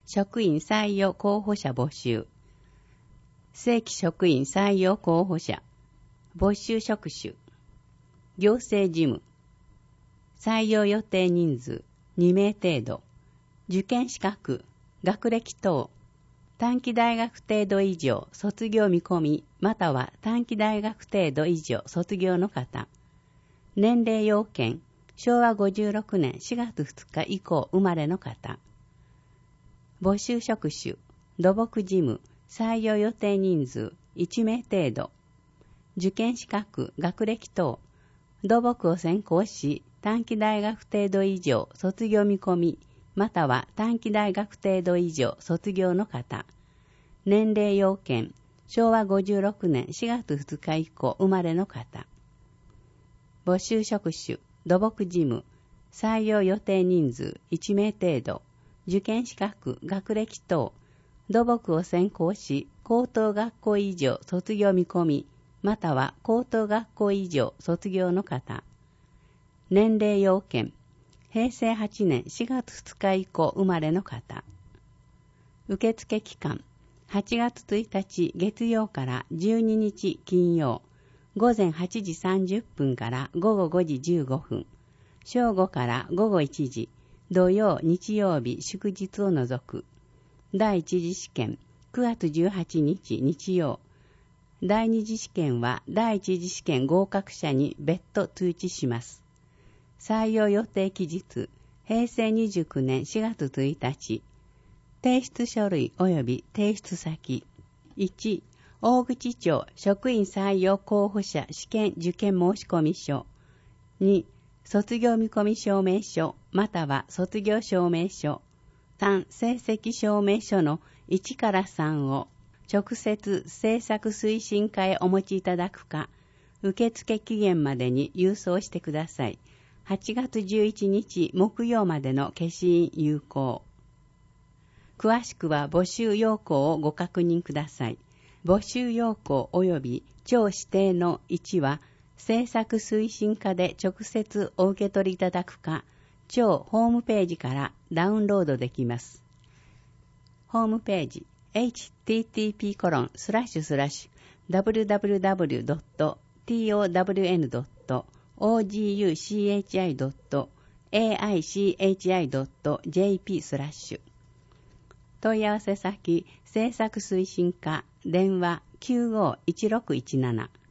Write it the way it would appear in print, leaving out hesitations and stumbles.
職員採用候補者募集。正規職員採用候補者。募集職種。行政事務。採用予定人数2名程度。受験資格、学歴等。短期大学程度以上卒業見込み、または短期大学程度以上卒業の方。年齢要件、昭和56年4月2日以降生まれの方。募集職種、土木事務、採用予定人数1名程度。受験資格、学歴等。土木を専攻し、短期大学程度以上卒業見込み、または短期大学程度以上卒業の方。年齢要件、昭和56年4月2日以降生まれの方。募集職種、土木事務、採用予定人数1名程度。受験資格、学歴等。土木を専攻し、高等学校以上卒業見込み、または高等学校以上卒業の方。年齢要件、平成8年4月2日以降生まれの方。受付期間、8月1日月曜から12日金曜、午前8時30分から午後5時15分、正午から午後1時、土曜、日曜日、祝日を除く。第一次試験、9月18日日曜。第二次試験は第一次試験合格者に別途通知します。採用予定期日、平成29年4月1日。提出書類及び提出先。1、大口町職員採用候補者試験受験申込書。2、卒業見込み証明書または卒業証明書。3、成績証明書の1から3を直接政策推進課へお持ちいただくか、受付期限までに郵送してください。8月11日木曜までの消印有効。詳しくは募集要項をご確認ください。募集要項及び庁指定の1は、政策推進課で直接お受け取りいただくか、庁ホームページからダウンロードできます。ホームページ http://www.townloguchi.aichi.jp/ 問い合わせ先政策推進課電話 951617